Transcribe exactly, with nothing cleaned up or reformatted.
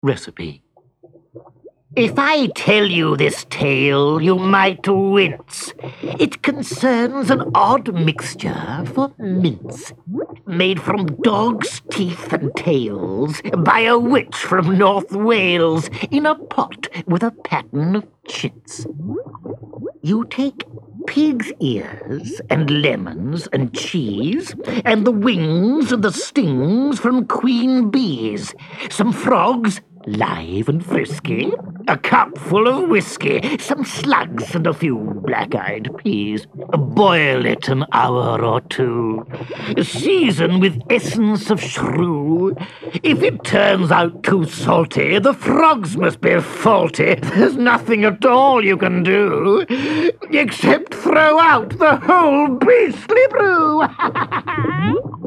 Recipe. If I tell you this tale, you might wince. It concerns an odd mixture for mince, made from dogs' teeth and tails by a witch from North Wales in a pot with a pattern of chintz. You take pig's ears and lemons and cheese, and the wings and the stings from queen bees, some frogs, live and frisky, a cup full of whiskey, some slugs and a few black-eyed peas. Boil it an hour or two. Season with essence of shrew. If it turns out too salty, the frogs must be faulty. There's nothing at all you can do, except throw out the whole beastly brew.